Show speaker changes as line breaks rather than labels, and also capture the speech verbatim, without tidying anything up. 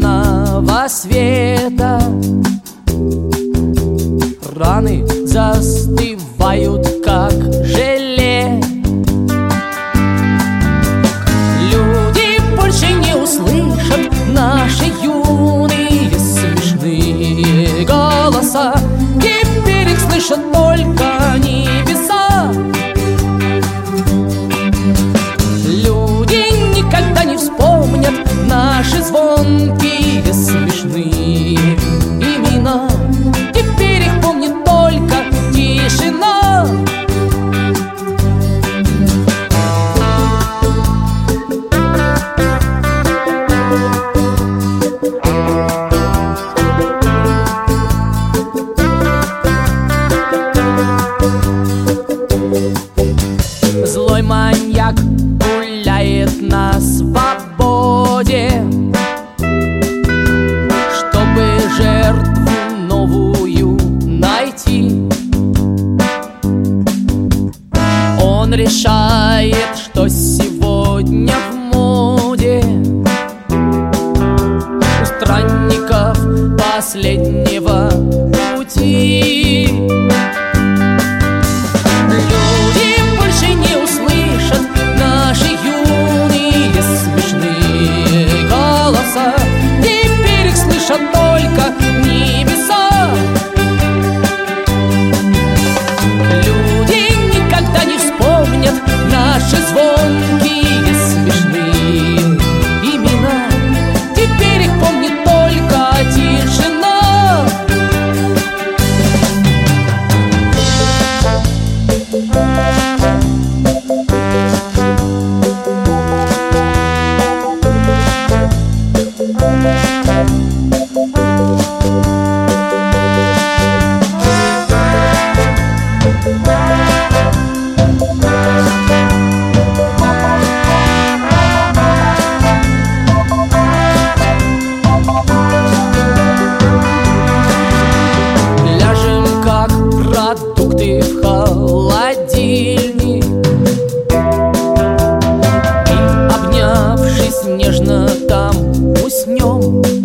лунного света. Раны застывают, как желе. Люди больше не услышат наши юные смешные голоса. Теперь их слышат только небеса. Люди никогда не вспомнят наши звонкие смешные имена. Теперь их помнит только тишина. Злой маньяк гуляет на свободе, чтобы жертву новую найти. Он решает, что сегодня в моде у странников последнего пути. Люди больше не услышат наши юные смешные голоса. Теперь их слышат только небеса. Люди никогда не вспомнят наши звонкие смешные имена. Теперь их помнит только тишина. Ляжем, как продукты в холодильник, и, обнявшись нежно, там уснем.